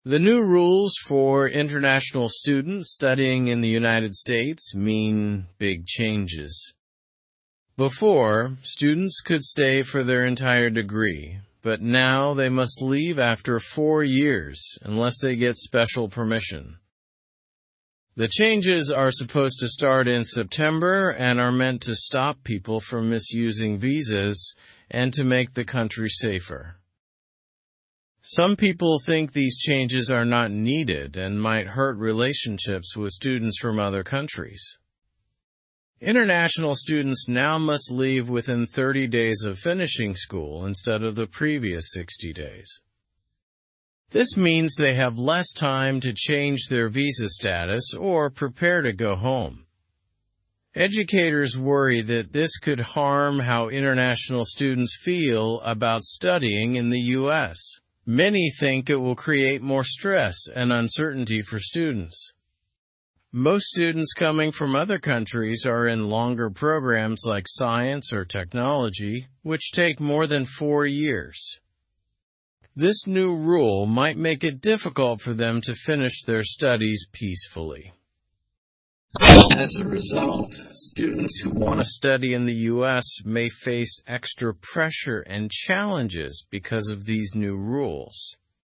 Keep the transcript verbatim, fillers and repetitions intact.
The new rules for international students studying in the United States mean big changes. Before, students could stay for their entire degree, but now they must leave after four years unless they get special permission. The changes are supposed to start in September and are meant to stop people from misusing visas and to make the country safer. Some people think these changes are not needed and might hurt relationships with students from other countries. International students now must leave within thirty days of finishing school instead of the previous sixty days. This means they have less time to change their visa status or prepare to go home. Educators worry that this could harm how international students feel about studying in the U S. Many think it will create more stress and uncertainty for students. Most students coming from other countries are in longer programs like science or technology, which take more than four years. This new rule might make it difficult for them to finish their studies peacefully. As a result, students who want to study in the U S may face extra pressure and challenges because of these new rules.